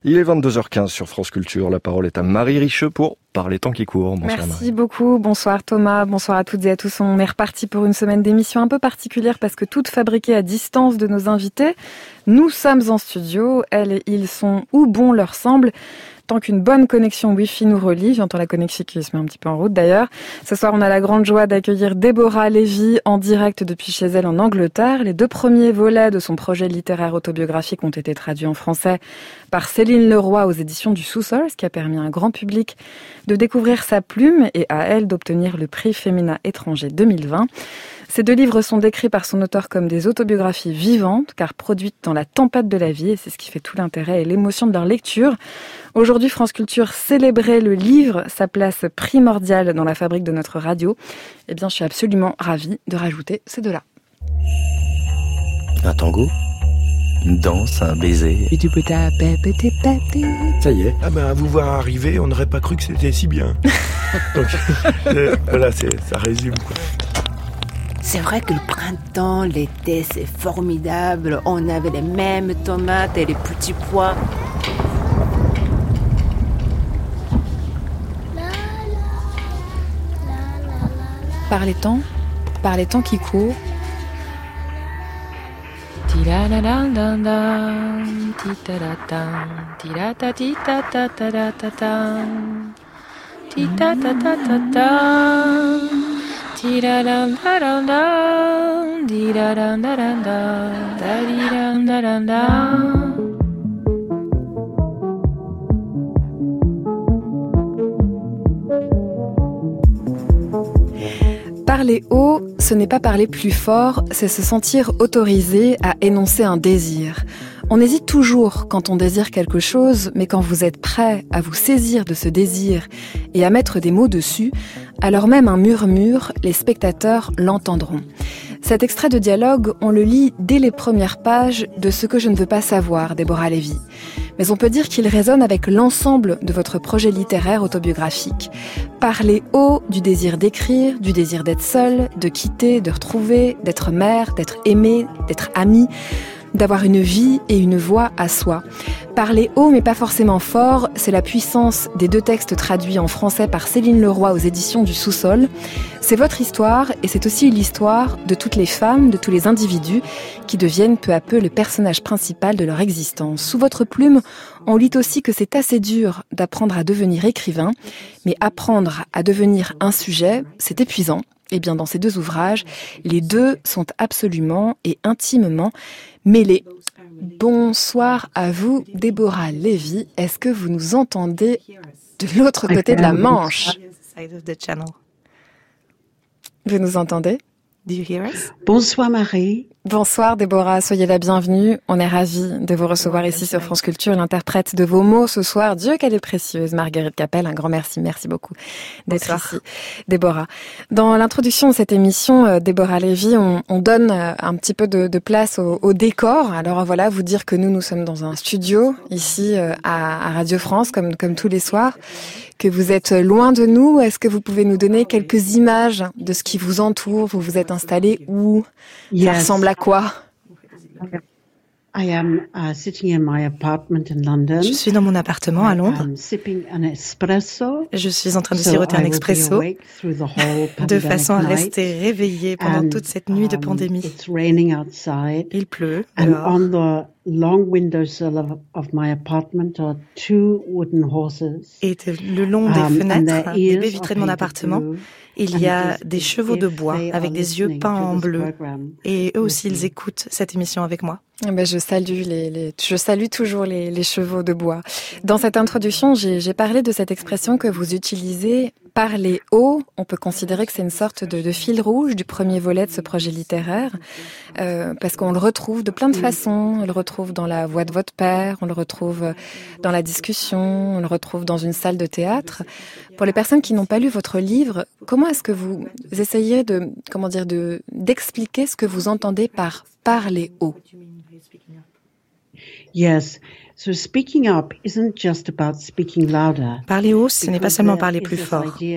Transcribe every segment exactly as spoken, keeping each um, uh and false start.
Il est vingt-deux heures quinze sur France Culture. La parole est à Marie Richeux pour Par les temps qui courent. Bonsoir Merci Marie. beaucoup. Bonsoir Thomas. Bonsoir à toutes et à tous. On est reparti pour une semaine d'émission un peu particulière parce que toute fabriquée à distance de nos invités. Nous sommes en studio. Elles et ils sont où bon leur semble. Tant qu'une bonne connexion Wi-Fi nous relie, j'entends la connexion qui se met un petit peu en route d'ailleurs. Ce soir, on a la grande joie d'accueillir Déborah Lévy en direct depuis chez elle en Angleterre. Les deux premiers volets de son projet littéraire autobiographique ont été traduits en français par Céline Leroy aux éditions du Sous-Sol, ce qui a permis à un grand public de découvrir sa plume et à elle d'obtenir le prix Femina étranger deux mille vingt. Ces deux livres sont décrits par son auteur comme des autobiographies vivantes, car produites dans la tempête de la vie, et c'est ce qui fait tout l'intérêt et l'émotion de leur lecture. Aujourd'hui, France Culture célébrait le livre, sa place primordiale dans la fabrique de notre radio. Eh bien, je suis absolument ravie de rajouter ces deux-là. Un tango, une danse, un baiser. Ça y est. Ah ben, à vous voir arriver, on n'aurait pas cru que c'était si bien. Donc, euh, voilà, c'est, ça résume, quoi. C'est vrai que le printemps, l'été, c'est formidable. On avait les mêmes tomates et les petits pois. Par les temps, par les temps qui courent. Parler haut, ce n'est pas parler plus fort, c'est se sentir autorisé à énoncer un désir. On hésite toujours quand on désire quelque chose, mais quand vous êtes prêt à vous saisir de ce désir et à mettre des mots dessus, alors même un murmure, les spectateurs l'entendront. Cet extrait de dialogue, on le lit dès les premières pages de Ce que je ne veux pas savoir, Déborah Lévy. Mais on peut dire qu'il résonne avec l'ensemble de votre projet littéraire autobiographique. Parlez haut du désir d'écrire, du désir d'être seule, de quitter, de retrouver, d'être mère, d'être aimée, d'être amie, d'avoir une vie et une voix à soi. Parler haut mais pas forcément fort, c'est la puissance des deux textes traduits en français par Céline Leroy aux éditions du Sous-Sol. C'est votre histoire et c'est aussi l'histoire de toutes les femmes, de tous les individus qui deviennent peu à peu le personnage principal de leur existence. Sous votre plume, on lit aussi que c'est assez dur d'apprendre à devenir écrivain, mais apprendre à devenir un sujet, c'est épuisant. Eh bien, dans ces deux ouvrages, les deux sont absolument et intimement mêlés. Bonsoir à vous, Déborah Lévy. Est-ce que vous nous entendez de l'autre côté de la Manche? Vous nous entendez? Do you hear us? Bonsoir Marie. Bonsoir Déborah, soyez la bienvenue. On est ravis de vous recevoir ici sur France Culture, l'interprète de vos mots ce soir. Dieu qu'elle est précieuse, Marguerite Capel, un grand merci, merci beaucoup d'être Bonsoir. Ici. Déborah, dans l'introduction de cette émission, Déborah Lévy, on, on donne un petit peu de, de place au, au décor. Alors voilà, vous dire que nous, nous sommes dans un studio ici à, à Radio France, comme, comme tous les soirs, que vous êtes loin de nous. Est-ce que vous pouvez nous donner quelques images de ce qui vous entoure? Vous vous êtes installé où? Yes. Ça ressemble à quoi? I am uh, sitting in my apartment in London. Je suis dans mon appartement à Londres. I'm sipping an espresso. Je suis en train de siroter un expresso de façon à rester réveillée pendant toute cette nuit de pandémie. It's raining outside. Il pleut And dehors. on the long windowsill of, of my apartment are two wooden horses. Et le long des Um, and fenêtres, their des ears baies are vitrées de mon painted appartement, blue. il y a des chevaux de bois avec des yeux peints en bleu. Et eux aussi, ils écoutent cette émission avec moi. Eh ben, je salue les, les, je salue toujours les, les chevaux de bois. Dans cette introduction, j'ai, j'ai parlé de cette expression que vous utilisez, parler haut. On peut considérer que c'est une sorte de, de fil rouge du premier volet de ce projet littéraire, euh, parce qu'on le retrouve de plein de façons. On le retrouve dans la voix de votre père, on le retrouve dans la discussion, on le retrouve dans une salle de théâtre. Pour les personnes qui n'ont pas lu votre livre, comment est-ce que vous essayez de, comment dire, de, d'expliquer ce que vous entendez par parler haut? Yes. So speaking up isn't just about speaking louder. Parler haut, ce n'est pas seulement parler plus fort. Il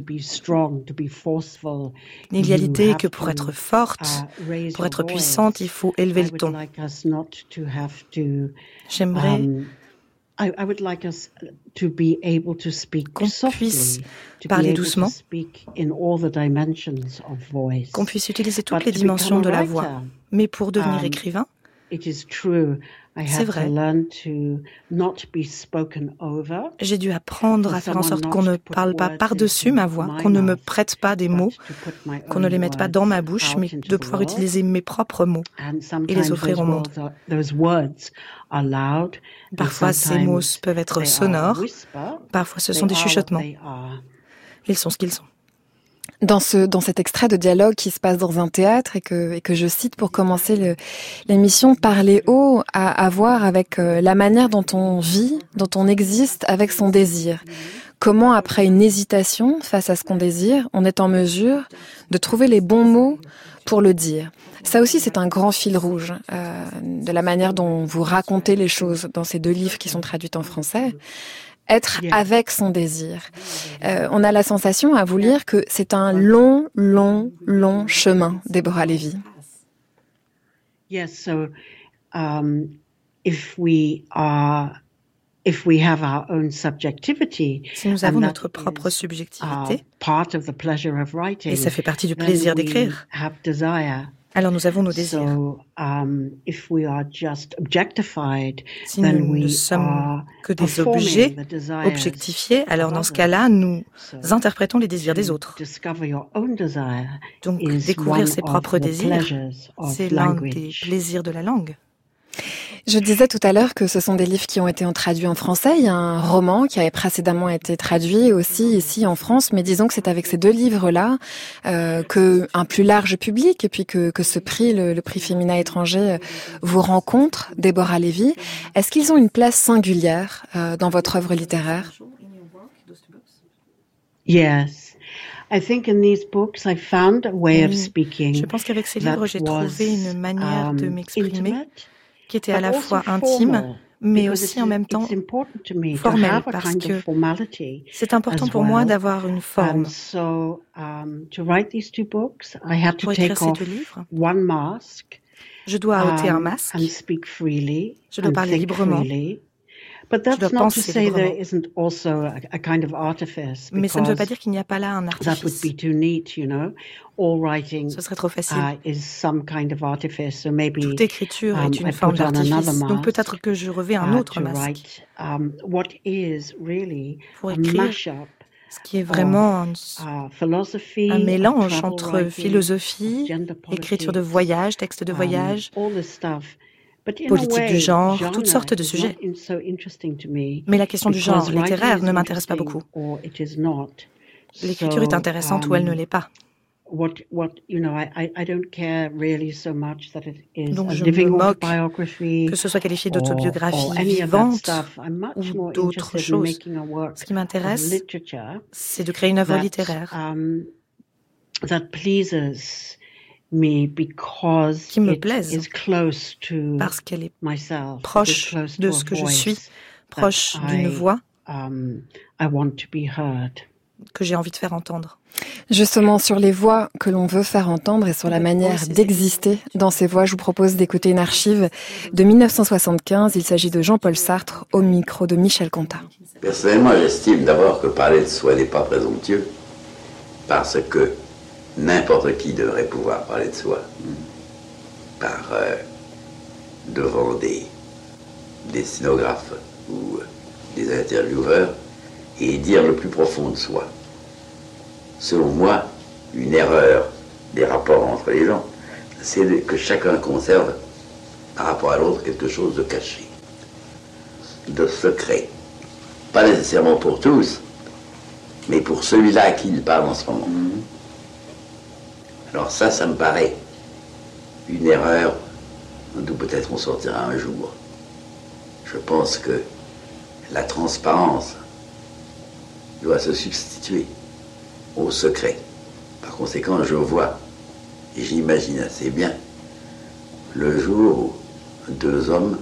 y a l'idée que pour être forte, pour être puissante, il faut élever le ton. J'aimerais I, I would like us to be able to speak qu'on softly, puisse to be parler able to doucement, speak in all the dimensions of voice. qu'on puisse utiliser toutes But les to dimensions become de a la voix. writer, Mais pour devenir um, écrivain, it is true. I c'est had vrai. to learn to not be spoken over, j'ai dû apprendre à faire en sorte qu'on ne parle pas par-dessus ma voix, qu'on ne me prête pas des mots, qu'on ne les mette pas dans ma bouche, mais de pouvoir utiliser mes propres mots et les offrir au monde. Parfois, ces mots peuvent être sonores, parfois ce sont des chuchotements. Ils sont ce qu'ils sont. Dans ce, dans cet extrait de dialogue qui se passe dans un théâtre et que, et que je cite pour commencer le, l'émission, parler haut a à voir avec euh, la manière dont on vit, dont on existe avec son désir. Comment, après une hésitation face à ce qu'on désire, on est en mesure de trouver les bons mots pour le dire. Ça aussi, c'est un grand fil rouge euh, de la manière dont vous racontez les choses dans ces deux livres qui sont traduits en français. Être avec son désir. Euh, on a la sensation à vous lire que c'est un long, long, long chemin, Déborah Lévy. Yes, so um, if we are, if we have our own subjectivity, si nous avons notre propre subjectivité, uh, part of the pleasure of writing, et ça fait partie du plaisir d'écrire, alors nous avons nos désirs. So, um, if we are just objectified, si then nous we ne sommes are que des objets objectifiés, alors dans ce cas-là, nous interprétons les désirs des autres. Donc découvrir ses propres désirs, c'est l'un des plaisirs de la langue. Je disais tout à l'heure que ce sont des livres qui ont été traduits en français. Il y a un roman qui avait précédemment été traduit aussi ici en France, mais disons que c'est avec ces deux livres-là euh, que un plus large public et puis que, que ce prix, le, le prix Féminin étranger, vous rencontre, Déborah Lévy. Est-ce qu'ils ont une place singulière euh, dans votre œuvre littéraire? Yes. I think in these books I found a way of speaking. Je pense qu'avec ces livres, j'ai trouvé une manière um, de m'exprimer qui était à la fois intime, mais aussi en même temps formelle, parce que c'est important pour moi d'avoir une forme. Pour écrire ces deux livres, je dois ôter un masque, je dois parler librement, je dois penser librement. Mais ça ne veut pas dire qu'il n'y a pas là un artifice. Ce serait trop facile. Toute écriture est une forme d'artifice, donc peut-être que je revais un autre masque pour écrire ce qui est vraiment un, un mélange entre philosophie, écriture de voyage, texte de voyage, politique du genre, toutes sortes de sujets. Mais la question du genre littéraire ne m'intéresse pas beaucoup. L'écriture est intéressante ou elle ne l'est pas. Donc je me moque que ce soit qualifié d'autobiographie vivante ou d'autres choses. Ce qui m'intéresse, c'est de créer une œuvre littéraire qui me plaise parce qu'elle est proche de ce que je suis, proche d'une voix que j'ai envie de faire entendre. Justement, sur les voix que l'on veut faire entendre et sur la manière d'exister dans ces voix, je vous propose d'écouter une archive de mille neuf cent soixante-quinze. Il s'agit de Jean-Paul Sartre au micro de Michel Contat. Personnellement, j'estime d'abord que parler de soi n'est pas présomptueux, parce que n'importe qui devrait pouvoir parler de soi par euh, devant des, des sténographes ou des intervieweurs et dire le plus profond de soi. Selon moi, une erreur des rapports entre les gens, c'est que chacun conserve par rapport à l'autre quelque chose de caché, de secret. Pas nécessairement pour tous, mais pour celui-là à qui il parle en ce moment. Alors ça, ça me paraît une erreur d'où peut-être on sortira un jour. Je pense que la transparence doit se substituer au secret. Par conséquent, je vois, et j'imagine assez bien, le jour où deux hommes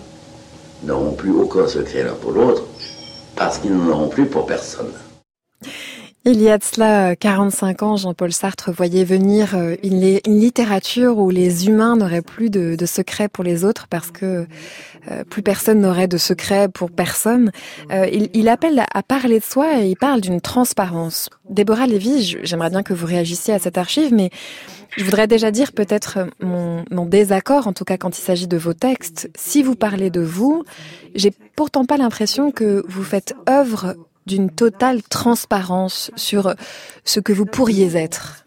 n'auront plus aucun secret l'un pour l'autre, parce qu'ils n'en auront plus pour personne. Il y a de cela quarante-cinq ans, Jean-Paul Sartre voyait venir une, une littérature où les humains n'auraient plus de, de secrets pour les autres parce que euh, plus personne n'aurait de secrets pour personne. Euh, il, il appelle à parler de soi et il parle d'une transparence. Déborah Lévy, j'aimerais bien que vous réagissiez à cette archive, mais je voudrais déjà dire peut-être mon, mon désaccord, en tout cas quand il s'agit de vos textes. Si vous parlez de vous, j'ai pourtant pas l'impression que vous faites œuvre d'une totale transparence sur ce que vous pourriez être.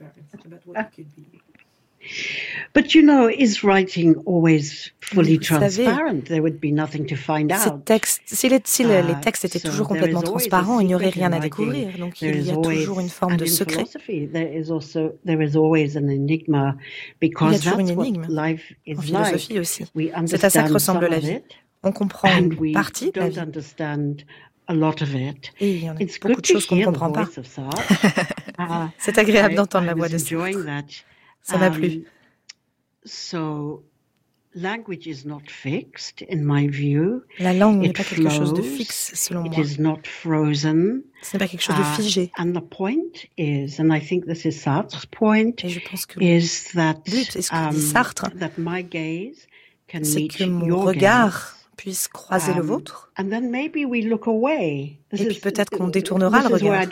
But you know, is writing always fully transparent? There would be nothing to find out. Textes, si, les, si les, les textes étaient toujours complètement transparents, il n'y aurait rien à découvrir. Donc il y a toujours une forme de secret. Il y a toujours une énigme. En philosophie aussi. C'est à ça que ressemble la vie. On comprend une partie de la vie. A lot of it. Et il y en a beaucoup de choses qu'on ne comprend pas. C'est agréable d'entendre la voix de Sartre. Ça m'a plu. So, language is not fixed, in my view. La langue n'est pas quelque chose de fixe, selon moi. It is not frozen. Ce n'est pas quelque chose de figé. Uh, and the point is, and I think this is Sartre's point, et je pense que is that, but, est-ce que dit Sartre, um, that my gaze can c'est meet que mon your regard gaze. Puisse croiser um, le vôtre. And then maybe we look away. This et puis is, peut-être qu'on détournera le regard.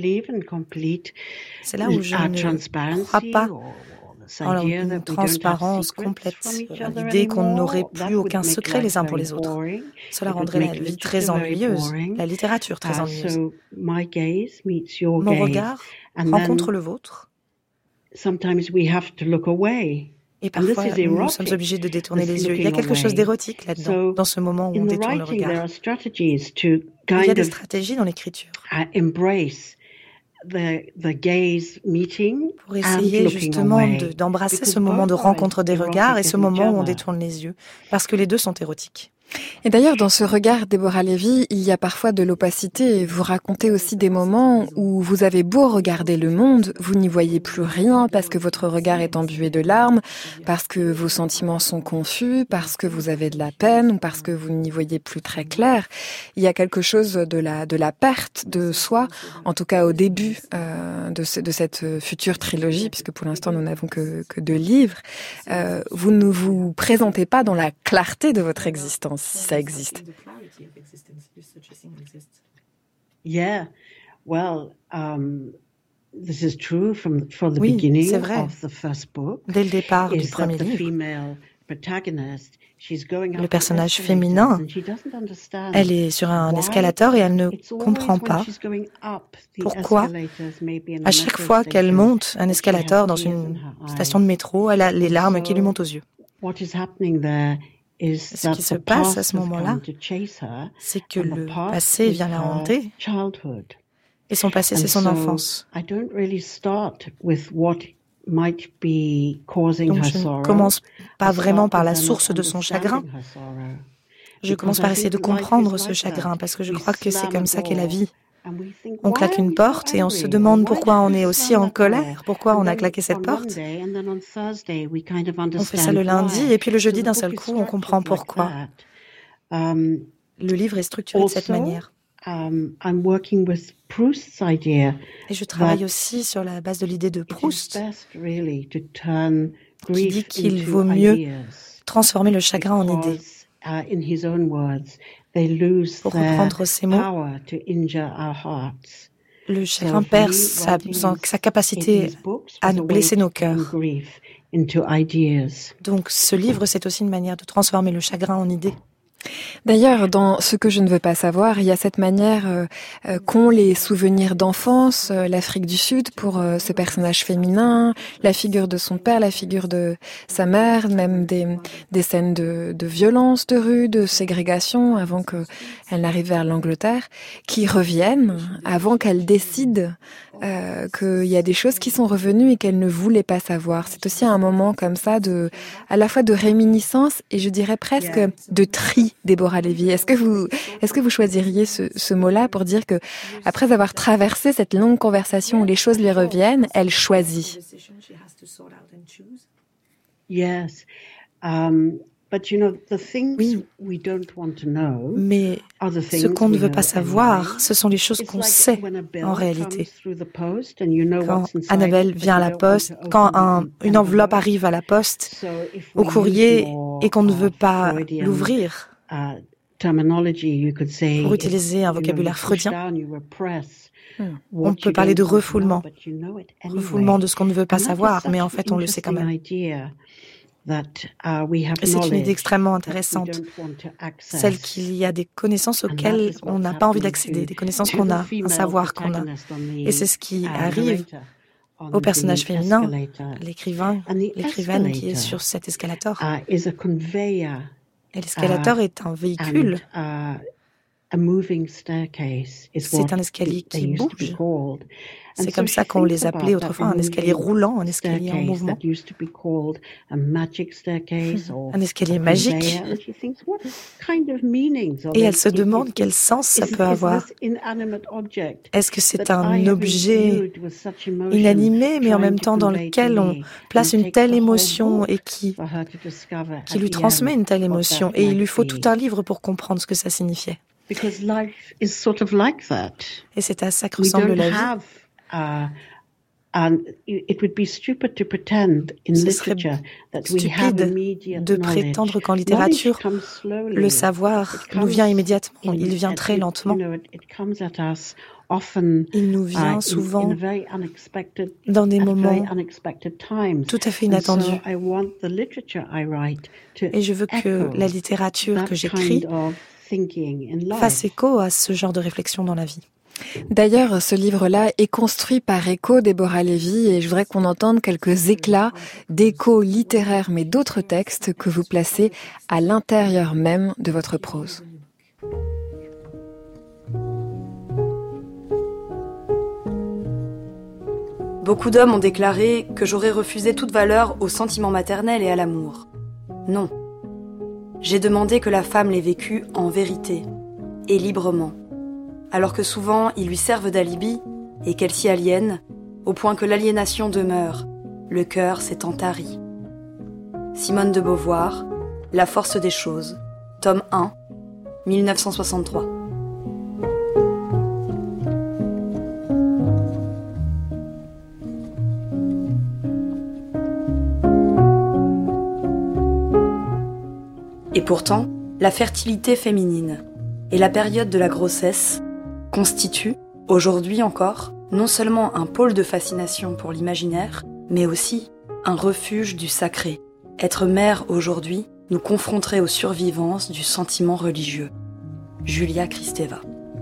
C'est là où je ne crois pas en une transparence complète, l'idée qu'on n'aurait plus aucun secret les uns pour les autres. Cela rendrait la vie très ennuyeuse, la littérature très ennuyeuse. Mon regard rencontre le vôtre. Et parfois, nous sommes obligés de détourner les yeux. Il y a quelque chose d'érotique là-dedans, dans ce moment où on détourne le regard. Il y a des stratégies dans l'écriture pour essayer justement de, d'embrasser ce moment de rencontre des regards et ce moment où on détourne les yeux, parce que les deux sont érotiques. Et d'ailleurs, dans ce regard, Déborah Lévy, il y a parfois de l'opacité. Et vous racontez aussi des moments où vous avez beau regarder le monde, vous n'y voyez plus rien parce que votre regard est embué de larmes, parce que vos sentiments sont confus, parce que vous avez de la peine ou parce que vous n'y voyez plus très clair. Il y a quelque chose de la, de la perte de soi, en tout cas au début euh, de, ce, de cette future trilogie, puisque pour l'instant nous n'avons que, que deux livres. Euh, vous ne vous présentez pas dans la clarté de votre existence. Si ça existe. Yeah, well, um, this is true from, from the oui, beginning c'est vrai. Of the first book. Dès le départ du premier livre, le personnage féminin, elle est sur un escalator et elle ne comprend pas pourquoi, à chaque fois qu'elle monte un escalator dans une station de métro, elle a les larmes qui lui montent aux yeux. Ce qui se passe à ce moment-là, c'est que le passé vient la hanter. Et son passé, c'est son enfance. Donc je ne commence pas vraiment par la source de son chagrin. Je commence par essayer de comprendre ce chagrin, parce que je crois que c'est comme ça qu'est la vie. On claque une porte et on se demande pourquoi on est aussi en colère, pourquoi on a claqué cette porte. On fait ça le lundi et puis le jeudi, d'un seul coup, on comprend pourquoi. Le livre est structuré de cette manière. Et je travaille aussi sur la base de l'idée de Proust, qui dit qu'il vaut mieux transformer le chagrin en idée. Pour reprendre ces mots, le chagrin perd sa, sa capacité à nous blesser nos cœurs. Donc ce livre, c'est aussi une manière de transformer le chagrin en idée. D'ailleurs, dans Ce que je ne veux pas savoir, il y a cette manière euh, euh, qu'ont les souvenirs d'enfance, euh, l'Afrique du Sud pour euh, ce personnage féminin, la figure de son père, la figure de sa mère, même des, des scènes de, de violence de rue, de ségrégation avant qu'elle n'arrive vers l'Angleterre, qui reviennent avant qu'elle décide euh, qu'il y a des choses qui sont revenues et qu'elle ne voulait pas savoir. C'est aussi un moment comme ça de, à la fois de réminiscence et je dirais presque de tri. Déborah Lévy, est-ce que vous, est-ce que vous choisiriez ce, ce mot-là pour dire que, après avoir traversé cette longue conversation où les choses lui reviennent, elle choisit? Yes, um, Oui, mais ce qu'on ne veut pas savoir, ce sont les choses qu'on sait en réalité. Quand Annabelle vient à la poste, quand un, une enveloppe arrive à la poste, au courrier, et qu'on ne veut pas l'ouvrir, pour utiliser un vocabulaire freudien, on peut parler de refoulement, refoulement de ce qu'on ne veut pas savoir, mais en fait on le sait quand même. Et c'est une idée extrêmement intéressante, celle qu'il y a des connaissances auxquelles on n'a pas envie d'accéder, des connaissances qu'on a, un savoir qu'on a. Et c'est ce qui arrive au personnage féminin, l'écrivain, l'écrivaine qui est sur cet escalator. Et l'escalator est un véhicule. C'est un escalier qui bouge. C'est comme ça qu'on les appelait autrefois, un escalier roulant, un escalier en mouvement. Un escalier magique. Et elle se demande quel sens ça peut avoir. Est-ce que c'est un objet inanimé, mais en même temps dans lequel on place une telle émotion et qui, qui lui transmet une telle émotion? Et il lui faut tout un livre pour comprendre ce que ça signifiait. Et c'est à ça que ressemble la vie. Uh, and it would be stupid to pretend in literature that we have immediate de prétendre qu'en littérature, le savoir nous vient immédiatement, il vient très lentement. Il nous vient souvent dans des moments tout à fait inattendus. Et je veux que la littérature que j'écris fasse écho à ce genre de réflexion dans la vie. D'ailleurs, ce livre-là est construit par écho Déborah Lévy et je voudrais qu'on entende quelques éclats d'échos littéraires mais d'autres textes que vous placez à l'intérieur même de votre prose. Beaucoup d'hommes ont déclaré que j'aurais refusé toute valeur au sentiment maternel et à l'amour. Non. J'ai demandé que la femme l'ait vécu en vérité et librement. Alors que souvent ils lui servent d'alibi et qu'elle s'y aliène, au point que l'aliénation demeure, le cœur s'étant tari. Simone de Beauvoir, La force des choses, tome un, dix-neuf cent soixante-trois. Et pourtant, la fertilité féminine et la période de la grossesse constitue, aujourd'hui encore, non seulement un pôle de fascination pour l'imaginaire, mais aussi un refuge du sacré. Être mère aujourd'hui nous confronterait aux survivances du sentiment religieux. Julia Kristeva.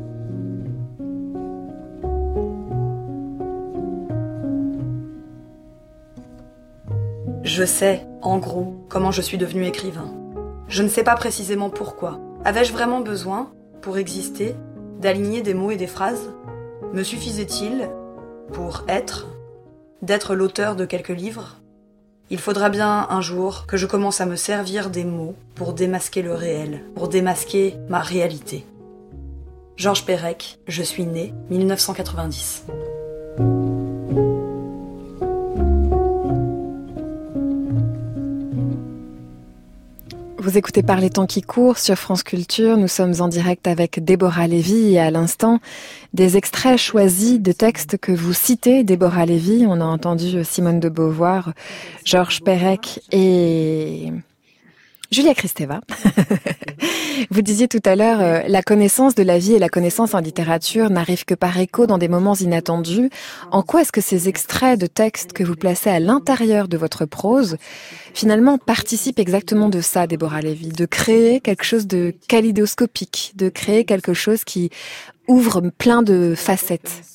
Je sais, en gros, comment je suis devenue écrivain. Je ne sais pas précisément pourquoi. Avais-je vraiment besoin, pour exister, d'aligner des mots et des phrases? Me suffisait-il, pour être, d'être l'auteur de quelques livres? Il faudra bien un jour que je commence à me servir des mots pour démasquer le réel, pour démasquer ma réalité. Georges Perec, je suis né dix-neuf cent quatre-vingt-dix. Vous écoutez Par les temps qui courent sur France Culture. Nous sommes en direct avec Déborah Lévy et à l'instant, des extraits choisis de textes que vous citez, Déborah Lévy. On a entendu Simone de Beauvoir, Georges Perec et Julia Kristeva. Vous disiez tout à l'heure, euh, la connaissance de la vie et la connaissance en littérature n'arrivent que par écho dans des moments inattendus. En quoi est-ce que ces extraits de textes que vous placez à l'intérieur de votre prose, finalement, participent exactement de ça, Déborah Lévy, de créer quelque chose de kaléidoscopique, de créer quelque chose qui ouvre plein de facettes?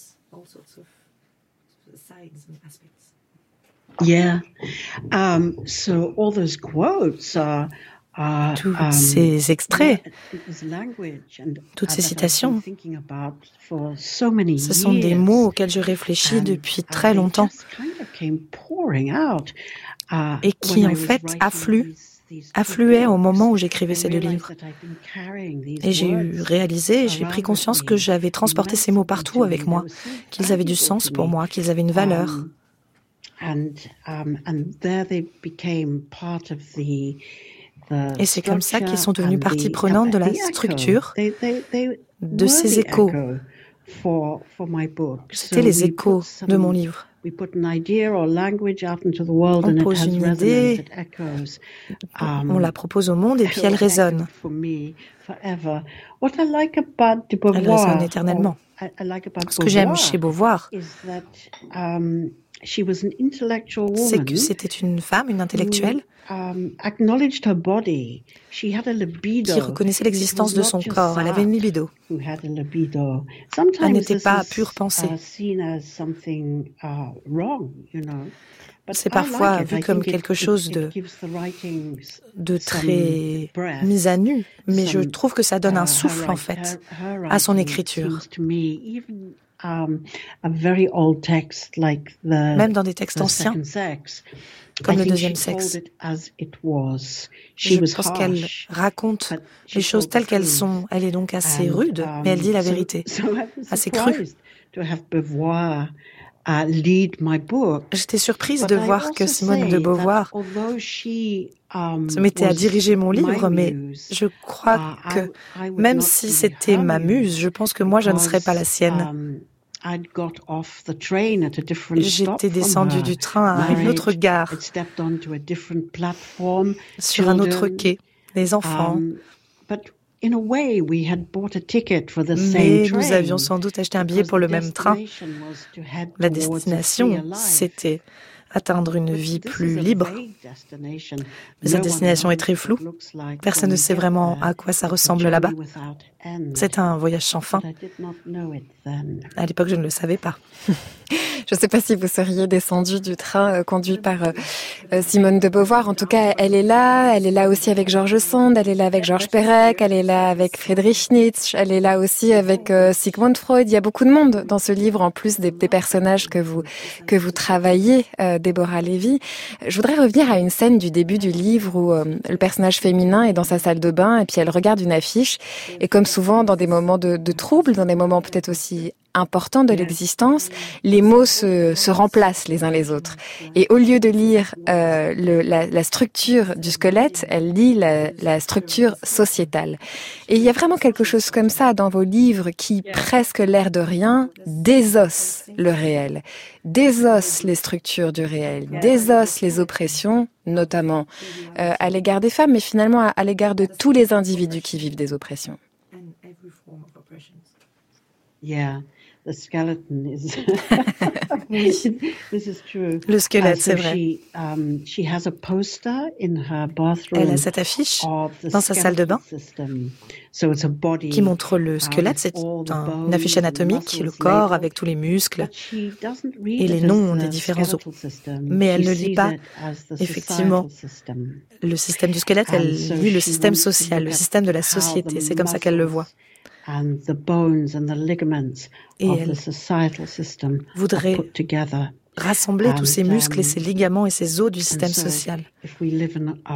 Yeah. Um, so all those quotes are Tous ces extraits, toutes ces citations, ce sont des mots auxquels je réfléchis depuis très longtemps et qui en fait affluent, affluaient au moment où j'écrivais ces deux livres. Et j'ai eu réalisé, j'ai pris conscience que j'avais transporté ces mots partout avec moi, qu'ils avaient du sens pour moi, qu'ils avaient une valeur. And um, and there they became part of the Et c'est comme ça qu'ils sont devenus partie prenante de la structure, de ces échos. C'était les échos de mon livre. On pose une idée, on la propose au monde et puis elle résonne. Elle résonne éternellement. Ce que j'aime chez Beauvoir, c'est que c'était une femme, une intellectuelle, qui reconnaissait l'existence de son corps. Elle avait une libido. Elle n'était pas pure pensée. C'est parfois vu comme quelque chose de, de très mis à nu, mais je trouve que ça donne un souffle, en fait, à son écriture. Même dans des textes anciens, comme le deuxième sexe. Je pense qu'elle raconte les choses telles qu'elles sont. Elle est donc assez rude, mais elle dit la vérité, assez crue. J'étais surprise de voir que Simone de Beauvoir se mettait à diriger mon livre, mais je crois que même si c'était ma muse, je pense que moi je ne serais pas la sienne. J'étais descendue du train à une autre gare, sur un autre quai, les enfants. Mais nous avions sans doute acheté un billet pour le même train. La destination, c'était atteindre une vie plus libre. Mais cette destination est très floue. Personne ne sait vraiment à quoi ça ressemble là-bas. C'est un voyage sans fin. À l'époque, je ne le savais pas. Je ne sais pas si vous seriez descendu du train euh, conduit par euh, Simone de Beauvoir. En tout cas, elle est là. Elle est là aussi avec George Sand. Elle est là avec Georges Perec. Elle est là avec Friedrich Nietzsche. Elle est là aussi avec euh, Sigmund Freud. Il y a beaucoup de monde dans ce livre, en plus des, des personnages que vous que vous travaillez, euh, Déborah Lévy. Je voudrais revenir à une scène du début du livre où euh, le personnage féminin est dans sa salle de bain et puis elle regarde une affiche. Et comme souvent dans des moments de, de trouble, dans des moments peut-être aussi importants de l'existence, les mots se, se remplacent les uns les autres. Et au lieu de lire euh, le, la, la structure du squelette, elle lit la, la structure sociétale. Et il y a vraiment quelque chose comme ça dans vos livres qui, presque l'air de rien, désosse le réel, désosse les structures du réel, désosse les oppressions, notamment euh, à l'égard des femmes, mais finalement à, à l'égard de tous les individus qui vivent des oppressions. Yeah. The skeleton is This is true. Le squelette, c'est vrai. She, um, she has a poster in her bathroom. Elle a cette affiche dans sa salle de bain so it's a body, qui montre le squelette. C'est un, une affiche anatomique, le corps avec tous les muscles et les noms des différents os. Mais elle ne lit pas effectivement le système du squelette, elle lit le système social, le système de la société. C'est comme ça qu'elle le voit. And the bones and the ligaments of the societal system voudrait rassembler tous ces muscles et ces ligaments et ces os du système social et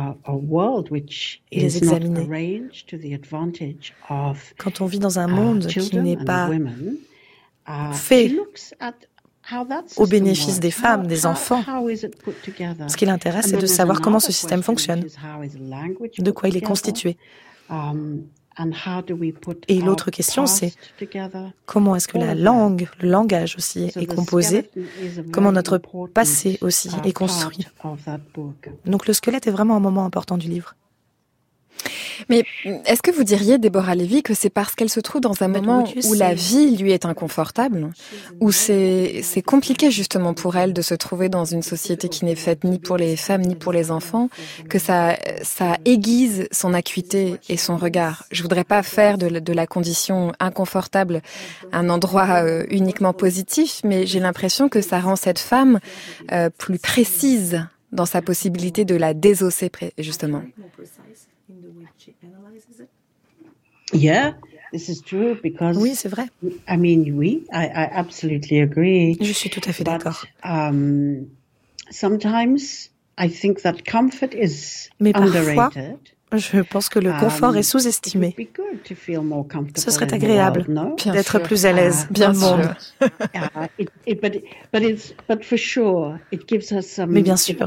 les examiner. Quand on vit dans un monde qui n'est pas fait au bénéfice des femmes, des enfants, ce qui l'intéresse, c'est de savoir comment ce système fonctionne, de quoi il est constitué. Et l'autre question, c'est comment est-ce que la langue, le langage aussi est composé, comment notre passé aussi est construit. Donc le squelette est vraiment un moment important du livre. Mais est-ce que vous diriez, Déborah Lévy, que c'est parce qu'elle se trouve dans un moment où la vie lui est inconfortable, où c'est, c'est compliqué justement pour elle de se trouver dans une société qui n'est faite ni pour les femmes ni pour les enfants, que ça, ça aiguise son acuité et son regard? Je voudrais pas faire de, de la condition inconfortable un endroit euh, uniquement positif, mais j'ai l'impression que ça rend cette femme euh, plus précise dans sa possibilité de la désosser, justement. Yeah, this is true because oui, c'est vrai. I mean, oui, I, I absolutely agree. Je suis tout à fait d'accord. But, um, sometimes I think that comfort is Mais parfois, underrated. Je pense que le confort est sous-estimé. Ce serait agréable d'être plus à l'aise dans le monde. Mais bien sûr,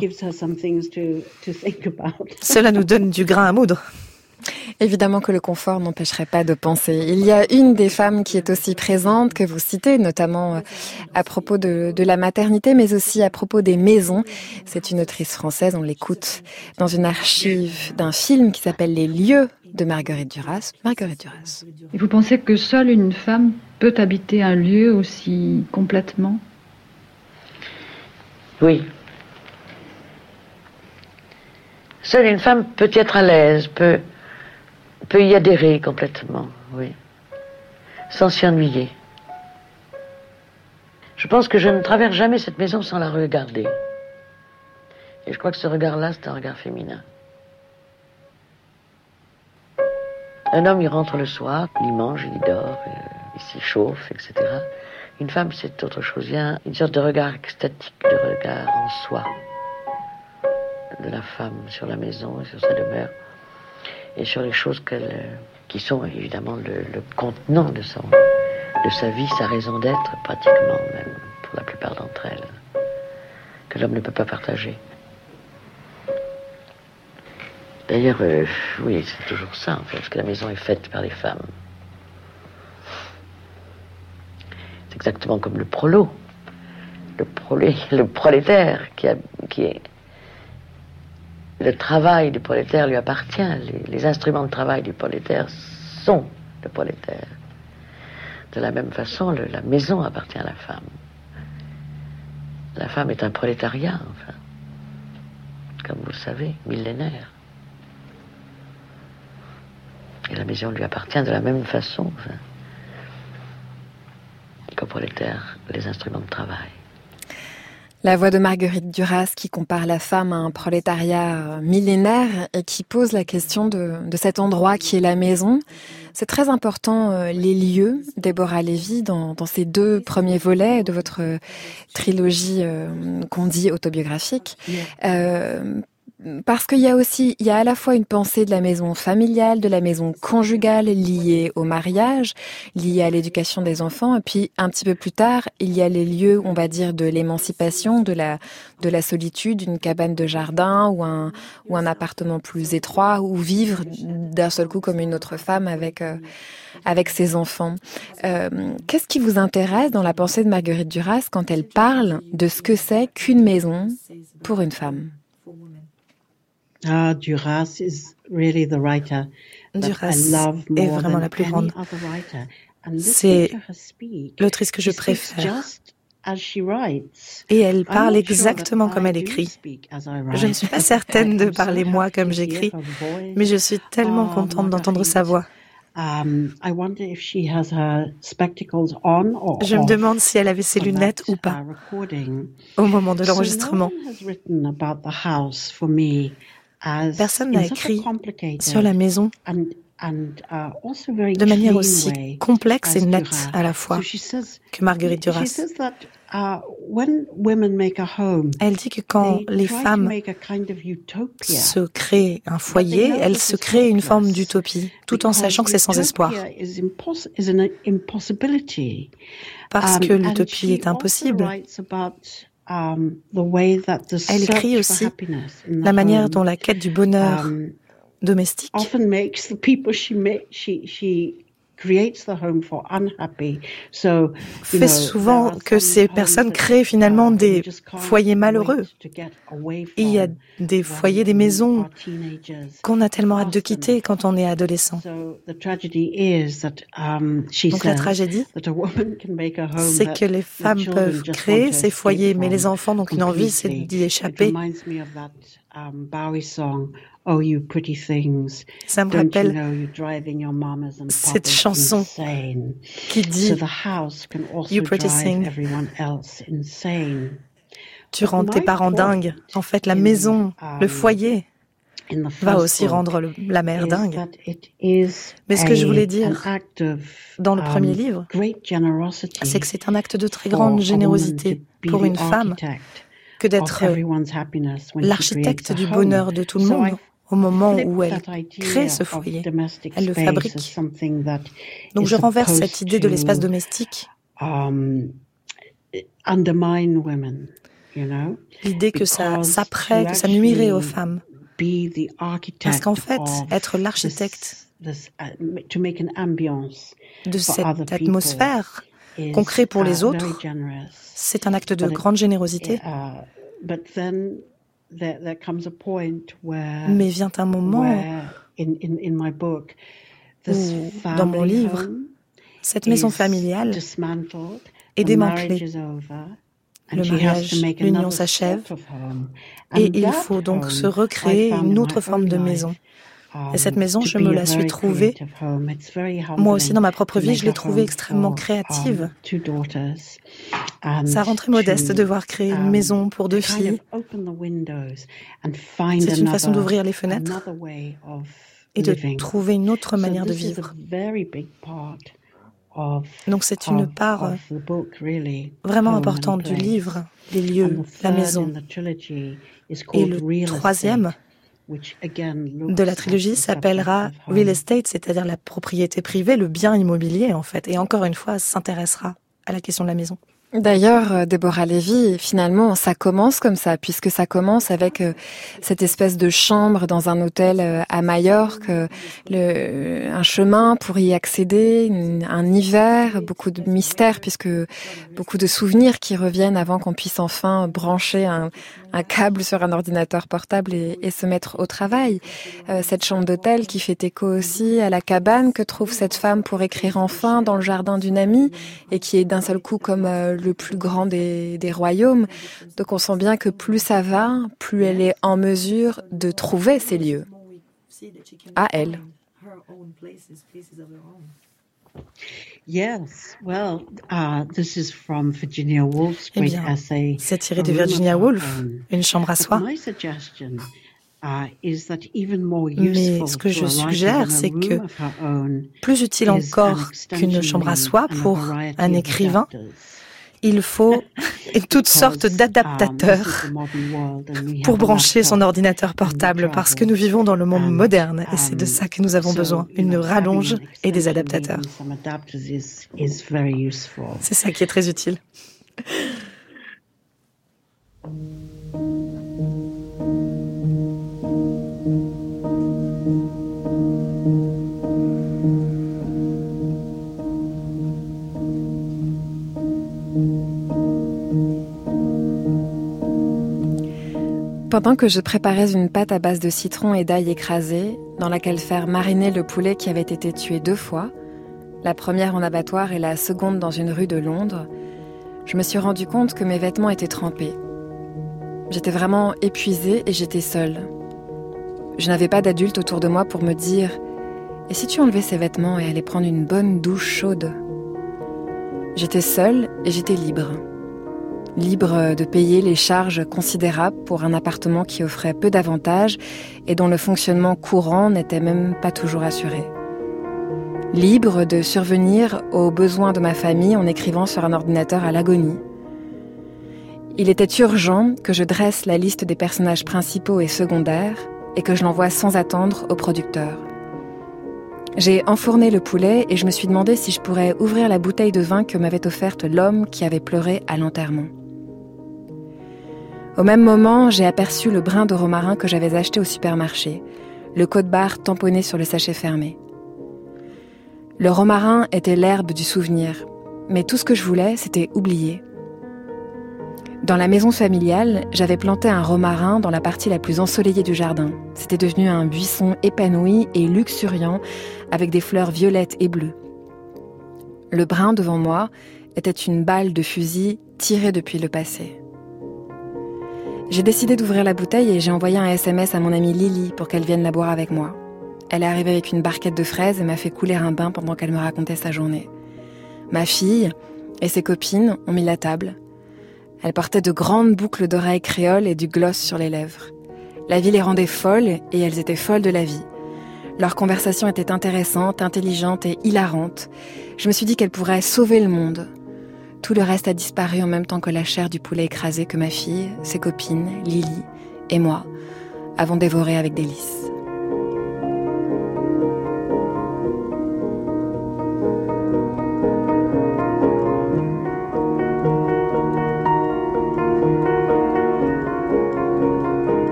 cela nous donne du grain à moudre. Évidemment que le confort n'empêcherait pas de penser. Il y a une des femmes qui est aussi présente, que vous citez, notamment à propos de, de la maternité, mais aussi à propos des maisons. C'est une autrice française, on l'écoute dans une archive d'un film qui s'appelle Les lieux de Marguerite Duras. Marguerite Duras. Et vous pensez que seule une femme peut habiter un lieu aussi complètement ? Oui. Seule une femme peut y être à l'aise, peut... peut y adhérer complètement, oui, sans s'y ennuyer. Je pense que je ne traverse jamais cette maison sans la regarder. Et je crois que ce regard-là, c'est un regard féminin. Un homme, il rentre le soir, il mange, il dort, il s'y chauffe, et cetera. Une femme, c'est autre chose. Il y a une sorte de regard extatique, de regard en soi, de la femme sur la maison et sur sa demeure. Et sur les choses qu'elle, qui sont évidemment le, le contenant de, son, de sa vie, sa raison d'être, pratiquement même, pour la plupart d'entre elles, que l'homme ne peut pas partager. D'ailleurs, euh, oui, c'est toujours ça, en fait, parce que la maison est faite par les femmes. C'est exactement comme le prolo, le, prolé, le prolétaire qui, a, qui est... Le travail du prolétaire lui appartient. Les, les instruments de travail du prolétaire sont le prolétaire. De la même façon, le, la maison appartient à la femme. La femme est un prolétariat, enfin, comme vous le savez, millénaire. Et la maison lui appartient de la même façon, enfin, qu'au prolétaire, les instruments de travail. La voix de Marguerite Duras qui compare la femme à un prolétariat millénaire et qui pose la question de, de cet endroit qui est la maison. C'est très important, euh, les lieux, Déborah Lévy, dans, dans ces deux premiers volets de votre trilogie euh, qu'on dit autobiographique. Euh, Parce qu'il y a aussi, il y a à la fois une pensée de la maison familiale, de la maison conjugale liée au mariage, liée à l'éducation des enfants, et puis un petit peu plus tard, il y a les lieux, on va dire, de l'émancipation, de la de la solitude, une cabane de jardin ou un ou un appartement plus étroit, où vivre d'un seul coup comme une autre femme avec euh, avec ses enfants. Euh, qu'est-ce qui vous intéresse dans la pensée de Marguerite Duras quand elle parle de ce que c'est qu'une maison pour une femme? Ah, Duras is really the writer Duras est vraiment la plus grande. C'est l'autrice que je préfère. Et elle parle exactement comme elle écrit. Je ne suis pas certaine de parler moi comme j'écris, mais je suis tellement contente d'entendre sa voix. Je me demande si elle avait ses lunettes ou pas au moment de l'enregistrement. Personne n'a écrit sur la maison de manière aussi complexe et nette à la fois que Marguerite Duras. Elle dit que quand les femmes se créent un foyer, elles se créent une forme d'utopie, tout en sachant que c'est sans espoir. Parce que l'utopie est impossible. Elle écrit aussi la manière dont la quête du bonheur domestique fait souvent que ces personnes créent finalement des foyers malheureux. Il y a des foyers, des maisons qu'on a tellement hâte de quitter quand on est adolescent. Donc la tragédie, c'est que les femmes peuvent créer ces foyers, mais les enfants n'ont qu'une envie, c'est d'y échapper. Oh, you pretty things. Ça me rappelle cette chanson qui dit You pretty thing. Tu rends tes parents dingues. En fait, la maison, le foyer va aussi rendre le, la mère dingue. Mais ce que je voulais dire dans le premier livre, c'est que c'est un acte de très grande générosité pour une femme que d'être l'architecte du bonheur de tout le monde. au moment où elle crée ce foyer, elle le fabrique. Donc je renverse cette idée de l'espace domestique. L'idée que ça s'apprête, que ça nuirait aux femmes. Parce qu'en fait, être l'architecte de cette atmosphère qu'on crée pour les autres, c'est un acte de grande générosité. Mais vient un moment où, dans mon livre, cette maison familiale est démantelée. Le mariage, l'union s'achève, et il faut donc se recréer une autre forme de maison. Et cette maison, je me la suis trouvée, moi aussi dans ma propre vie, je l'ai trouvée extrêmement créative. Ça rend très modeste de devoir créer une maison pour deux filles. C'est une façon d'ouvrir les fenêtres et de trouver une autre manière de vivre. Donc c'est une part vraiment importante du livre, les lieux, la maison. Et le troisième de la trilogie s'appellera Real Estate, c'est-à-dire la propriété privée, le bien immobilier en fait. Et encore une fois, s'intéressera à la question de la maison. D'ailleurs, Déborah Lévy, finalement, ça commence comme ça, puisque ça commence avec euh, cette espèce de chambre dans un hôtel euh, à Majorque, euh, le, un chemin pour y accéder, une, un hiver, beaucoup de mystères, puisque beaucoup de souvenirs qui reviennent avant qu'on puisse enfin brancher un, un câble sur un ordinateur portable et, et se mettre au travail. Euh, cette chambre d'hôtel qui fait écho aussi à la cabane que trouve cette femme pour écrire enfin dans le jardin d'une amie et qui est d'un seul coup comme euh, le plus grand des, des royaumes. Donc on sent bien que plus ça va, plus elle est en mesure de trouver ces lieux. À elle. Yes, well, uh, this is from Virginia Woolf's great eh bien, essay. C'est tiré de Virginia Woolf, Une chambre à soi. My suggestion uh, is that even more Mais useful ce que je to a writer suggère, in a c'est que room of her own plus utile is encore an qu'une extension chambre à room soi and a pour variety un of écrivain, adapters. il faut toutes sortes d'adaptateurs pour brancher son ordinateur portable, parce que nous vivons dans le monde moderne et c'est de ça que nous avons besoin, une rallonge et des adaptateurs. C'est ça qui est très utile. Pendant que je préparais une pâte à base de citron et d'ail écrasé, dans laquelle faire mariner le poulet qui avait été tué deux fois, la première en abattoir et la seconde dans une rue de Londres, je me suis rendu compte que mes vêtements étaient trempés. J'étais vraiment épuisée et j'étais seule. Je n'avais pas d'adulte autour de moi pour me dire « Et si tu enlevais ces vêtements et allais prendre une bonne douche chaude ?» J'étais seule et j'étais libre. Libre de payer les charges considérables pour un appartement qui offrait peu d'avantages et dont le fonctionnement courant n'était même pas toujours assuré. Libre de survenir aux besoins de ma famille en écrivant sur un ordinateur à l'agonie. Il était urgent que je dresse la liste des personnages principaux et secondaires et que je l'envoie sans attendre au producteur. J'ai enfourné le poulet et je me suis demandé si je pourrais ouvrir la bouteille de vin que m'avait offerte l'homme qui avait pleuré à l'enterrement. Au même moment, j'ai aperçu le brin de romarin que j'avais acheté au supermarché, le code-barre tamponné sur le sachet fermé. Le romarin était l'herbe du souvenir, mais tout ce que je voulais, c'était oublier. Dans la maison familiale, j'avais planté un romarin dans la partie la plus ensoleillée du jardin. C'était devenu un buisson épanoui et luxuriant, avec des fleurs violettes et bleues. Le brin devant moi était une balle de fusil tirée depuis le passé. J'ai décidé d'ouvrir la bouteille et j'ai envoyé un S M S à mon amie Lily pour qu'elle vienne la boire avec moi. Elle est arrivée avec une barquette de fraises et m'a fait couler un bain pendant qu'elle me racontait sa journée. Ma fille et ses copines ont mis la table. Elles portaient de grandes boucles d'oreilles créoles et du gloss sur les lèvres. La vie les rendait folles et elles étaient folles de la vie. Leur conversation était intéressante, intelligente et hilarante. Je me suis dit qu'elles pourraient sauver le monde. Tout le reste a disparu en même temps que la chair du poulet écrasé que ma fille, ses copines, Lily et moi avons dévoré avec délice.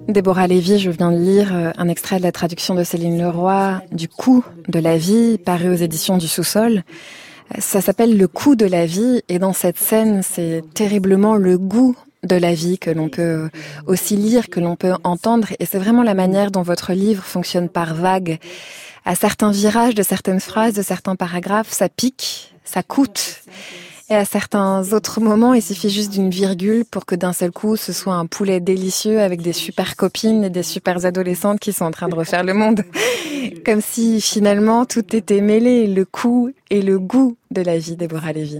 Déborah Lévy, je viens de lire un extrait de la traduction de Céline Leroy du Coup de la vie, paru aux éditions du Sous-sol. Ça s'appelle Le Coup de la vie, et dans cette scène, c'est terriblement le goût de la vie que l'on peut aussi lire, que l'on peut entendre, et c'est vraiment la manière dont votre livre fonctionne par vagues. À certains virages de certaines phrases, de certains paragraphes, ça pique, ça coûte. Et à certains autres moments, il suffit juste d'une virgule pour que d'un seul coup, ce soit un poulet délicieux avec des super copines et des super adolescentes qui sont en train de refaire le monde. Comme si finalement tout était mêlé, le goût et le goût de la vie, Déborah Lévy.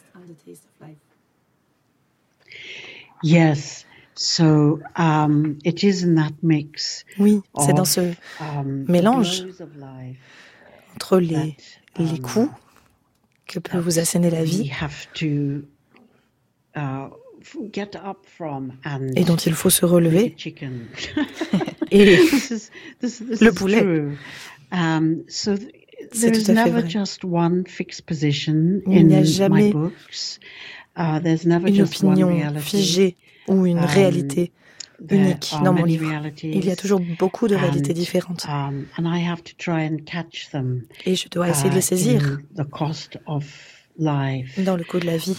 Yes. So, um, it is in that mix. Oui, c'est dans ce mélange entre les, les coups que peut vous asséner la vie et dont il faut se relever et le poulet. C'est tout à fait vrai. Il n'y a jamais une opinion figée ou une réalité unique dans mon livre. Il y a toujours beaucoup de réalités différentes. Et je dois essayer de les saisir dans le coût de la vie.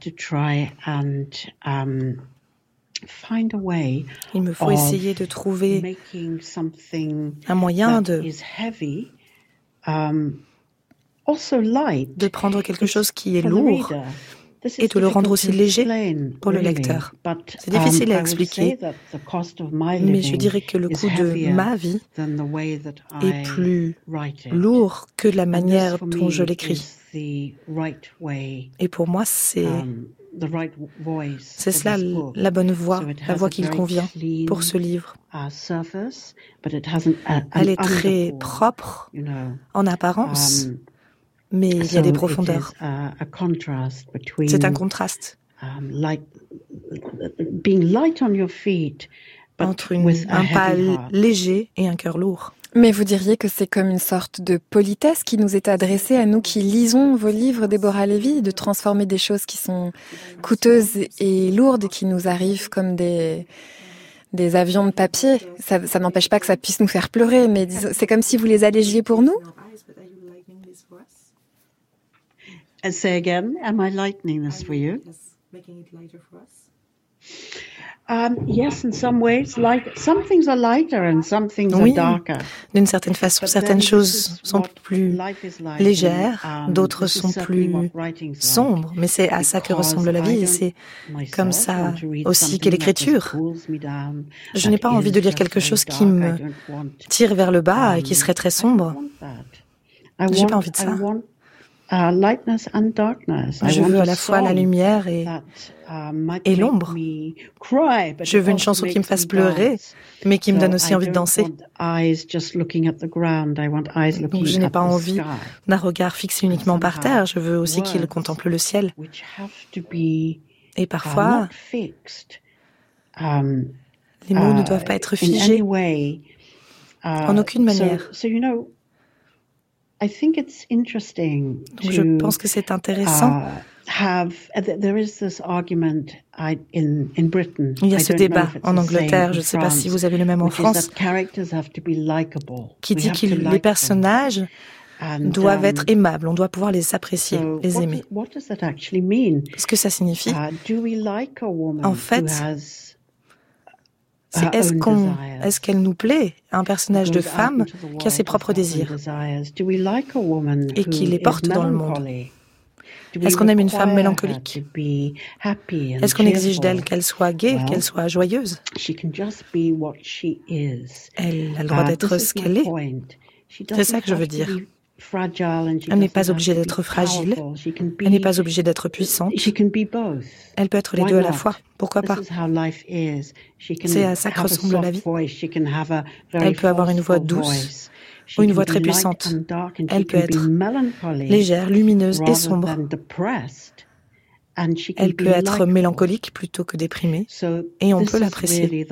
Il me faut essayer de trouver un moyen de, de prendre quelque chose qui est lourd et de le rendre aussi léger pour le lecteur. C'est difficile à expliquer, mais je dirais que le coût de ma vie est plus lourd que la manière dont je l'écris. Et pour moi, c'est, c'est cela la bonne voix, la voix qu'il convient pour ce livre. Elle est très propre en apparence, mais il y a des profondeurs. C'est un contraste entre une, un pas léger et un cœur lourd. Mais vous diriez que c'est comme une sorte de politesse qui nous est adressée à nous qui lisons vos livres, Déborah Lévy, de transformer des choses qui sont coûteuses et lourdes, qui nous arrivent comme des... des avions de papier. Ça, ça n'empêche pas que ça puisse nous faire pleurer, mais c'est comme si vous les allégiez pour nous. Say again, am I lightening this for you? Making it lighter for us? Um, yes, in some ways, light. Some things are lighter and some things oui, are darker. D'une certaine façon, certaines choses sont plus légères, d'autres sont plus sombres. Mais c'est à ça que ressemble la vie et c'est comme ça aussi qu'est l'écriture. Je n'ai pas envie de lire quelque chose qui me tire vers le bas et qui serait très sombre. J'ai pas envie de ça. Uh, lightness and darkness. Je veux à la fois la lumière et, et l'ombre. Je veux une chanson qui me fasse pleurer, mais qui me donne aussi envie de danser. Donc, je n'ai pas envie d'un regard fixé uniquement par terre, je veux aussi qu'il contemple le ciel. Et parfois, les mots ne doivent pas être figés en aucune manière. Donc je pense que c'est intéressant. Il y a ce débat en Angleterre, je ne sais pas si vous avez le même en France, qui dit que les personnages doivent être aimables, on doit pouvoir les apprécier, les aimer. Ce que ça signifie, en fait, c'est est-ce qu'on, est-ce qu'elle nous plaît, un personnage de femme qui a ses propres désirs et qui les porte dans le monde? Est-ce qu'on aime une femme mélancolique? Est-ce qu'on exige d'elle qu'elle soit gaie, qu'elle soit joyeuse? Elle a le droit d'être ce qu'elle est. C'est ça que je veux dire. Elle n'est pas obligée d'être fragile, elle n'est pas obligée d'être puissante. Elle peut être les deux à la fois, pourquoi pas? C'est à ça que ressemble la vie. Elle peut avoir une voix douce ou une voix très puissante. Elle peut être légère, lumineuse et sombre. Elle peut être mélancolique plutôt que déprimée, et on peut l'apprécier.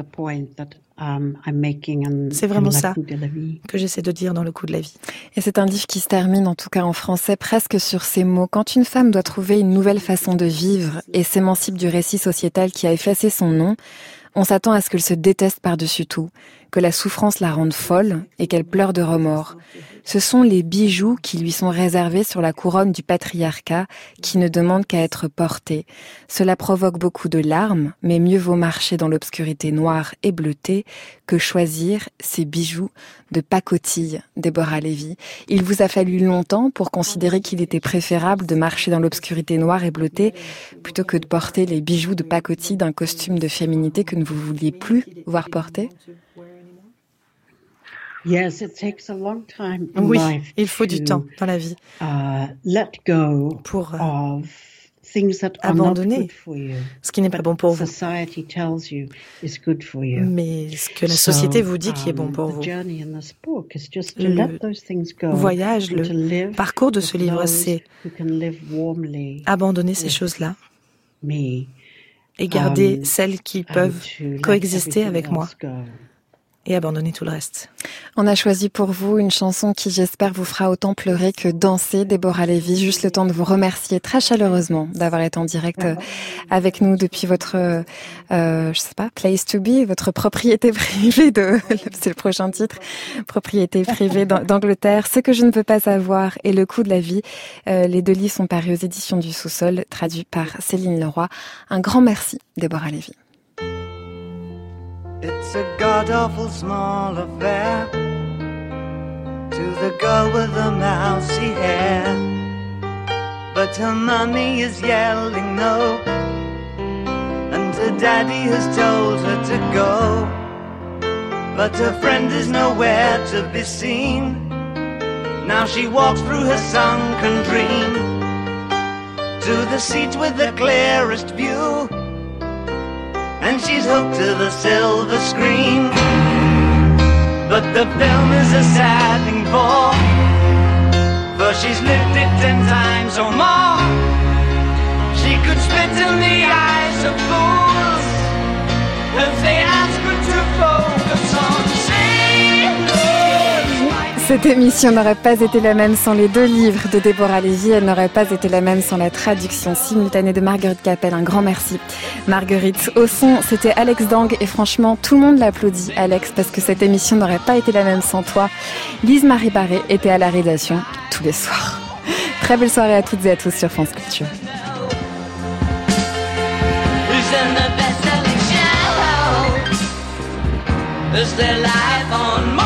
C'est vraiment ça que j'essaie de dire dans Le Coup de la vie. Et c'est un livre qui se termine, en tout cas en français, presque sur ces mots. Quand une femme doit trouver une nouvelle façon de vivre et s'émancipe du récit sociétal qui a effacé son nom, On s'attend à ce qu'elle se déteste par-dessus tout, que la souffrance la rende folle et qu'elle pleure de remords. Ce sont les bijoux qui lui sont réservés sur la couronne du patriarcat qui ne demandent qu'à être portés. Cela provoque beaucoup de larmes, mais mieux vaut marcher dans l'obscurité noire et bleutée que choisir ces bijoux de pacotille, Déborah Lévy. Il vous a fallu longtemps pour considérer qu'il était préférable de marcher dans l'obscurité noire et bleutée plutôt que de porter les bijoux de pacotille d'un costume de féminité que ne vous vouliez plus voir porter? Yes, it takes a long time in oui, life il faut du temps dans la vie uh, let go pour of things that abandonner are not good for you, ce qui n'est pas bon pour vous, society tells you is good for you. mais ce que la société vous dit qui est bon pour vous. Le voyage, le parcours de ce livre, c'est abandonner ces choses-là et garder celles qui peuvent coexister avec moi. Et abandonner tout le reste. On a choisi pour vous une chanson qui, j'espère, vous fera autant pleurer que danser, Déborah Lévy. Juste le temps de vous remercier très chaleureusement d'avoir été en direct avec nous depuis votre, euh, je sais pas, place to be, votre propriété privée de, c'est le prochain titre, propriété privée d'Angleterre. Ce que je ne veux pas savoir et le coût de la vie. Euh, les deux livres sont parus aux éditions du Sous-sol, traduits par Céline Leroy. Un grand merci, Déborah Lévy. It's a god-awful small affair to the girl with the mousy hair, but her mummy is yelling no, and her daddy has told her to go, but her friend is nowhere to be seen. Now she walks through her sunken dream to the seat with the clearest view, and she's hooked to the silver screen. But the film is a sad thing for, for she's lived it ten times or more. She could spit in the eyes of fools if they ask her to focus on sailors. Cette émission n'aurait pas été la même sans les deux livres de Déborah Lévy. Elle n'aurait pas été la même sans la traduction simultanée de Marguerite Capel. Un grand merci, Marguerite. Au son, c'était Alex Dang et franchement, tout le monde l'applaudit, Alex, parce que cette émission n'aurait pas été la même sans toi. Lise-Marie Barré était à la rédaction tous les soirs. Très belle soirée à toutes et à tous sur France Culture. Is there life on